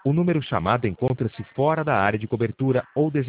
O número chamado encontra-se fora da área de cobertura ou